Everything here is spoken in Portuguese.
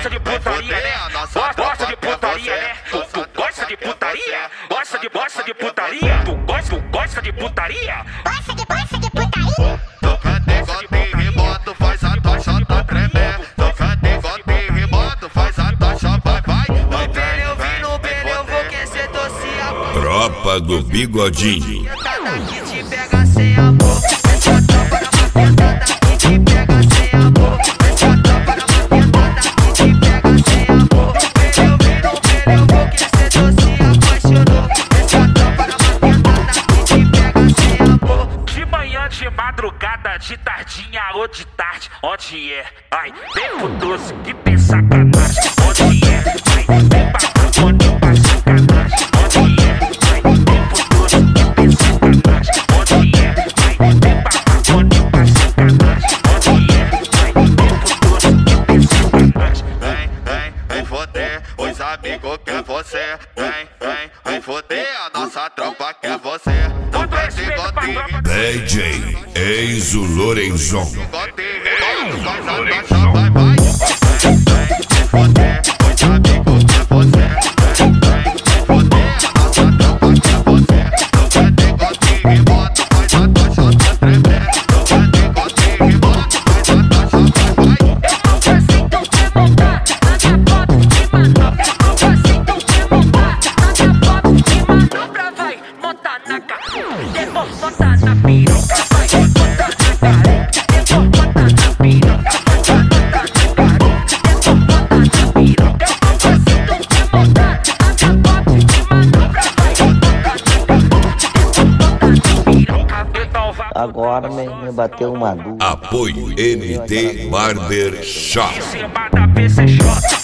gosta de putaria, né? Gosta de putaria, né? Tu gosta de putaria? Gosta de putaria? Tu gosta de putaria? Gosta de putaria? Toca degote, reboto, faz a tocha, tá tremendo. Toca degote, reboto, faz a tocha, vai. No pneu, vou aquecer doce. Tropa do Bigodinho. Que te pega sem amor. Essa tropa na maquetada que te pega sem amor. Essa tropa na maquetada que te pega sem amor. No pneu, vou aquecer doce, apaixonou. Essa tropa na maquetada que te pega sem amor. De manhã, de madrugada, de tardinha ou de tarde, onde é? Ai, vem pro doce que tem sacanagem, onde é? Ai, vem pra Antônio pra sacanagem, onde é? Ai, vem pro doce que tem sacanagem, onde é? Ai, vem pra Antônio pra sacanagem, onde é? Ai, vem pro doce que tem sacanagem. Vem foder, os amigos quer você. Vem foder, a nossa tropa quer você. Todo respeito pra tropa. DJ Enzo Lorenzon. Degote, reboto, faz a tocha, vai. Vem foder, os amigos quer você. Vem foder, a nossa tropa quer você. Toca degote, reboto, faz a tocha, tá tremendo. Toca degote, reboto, faz a tocha, vai. Vai, monta na cara, depois bota na piroca. Vai, bota na cara, depois bota na piroca. Bota na cara, depois bota na piroca. Eu não quer montar, anda bota de manobra. Vai, bota na cara, depois bota na piroca. Então vai Agora me bateu uma dúvida. Apoio NT Barber Shop. em cima da PCJ.